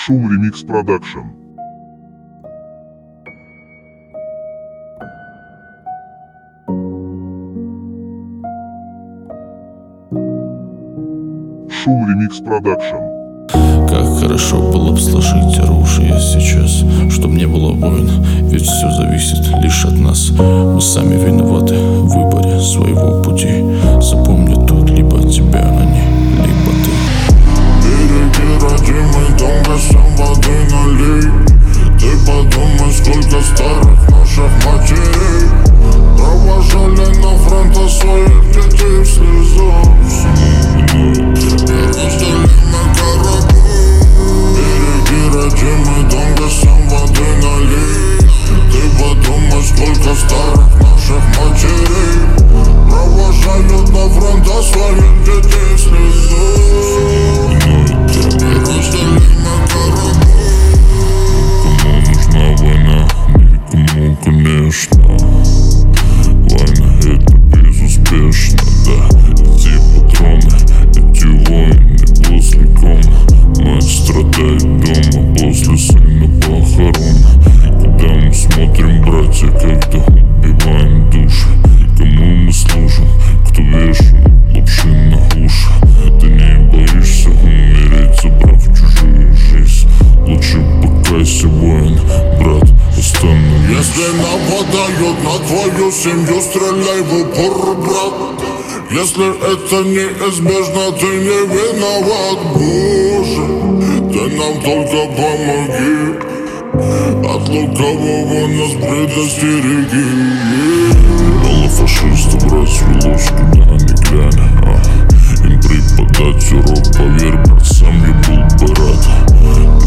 Шум Ремикс Продакшн. Шум Ремикс Продакшн. Как хорошо было бы сложить оружие сейчас, чтоб не было войн, ведь все зависит лишь от нас. Мы сами виноваты в выборе своего пути. Запомни тут либо тебя они, либо ты. Береги родимый дом, гостям воды налей. Ты подумай, сколько старых наших матерей провожали на фронт своих детей в слезах. Родимый дом, гостям воды налей. Ты подумай, сколько старых наших матерей провожают на фронта своих детей в слезах. Неразделимый корабль. Кому нужна война? Никому, конечно. Война это безуспешно, да. Эти патроны, эти войны после ком. Мать страдает дома после сына похорон. Когда мы смотрим, братья, когда убиваем души. Кому мы служим, кто вешает лапши на уши. Ты не боишься умереть, забрав чужую жизнь. Лучше покайся, воин, брат, остановись. Если нападают на твою семью, стреляй в упор, брат. Если это неизбежно, ты не виноват, Боже. Ты нам только помоги, от лукавого нас предостереги. Мало фашистов развелось, куда ни глянь. Им преподать урок, поверь, брат, сам я был бы рад.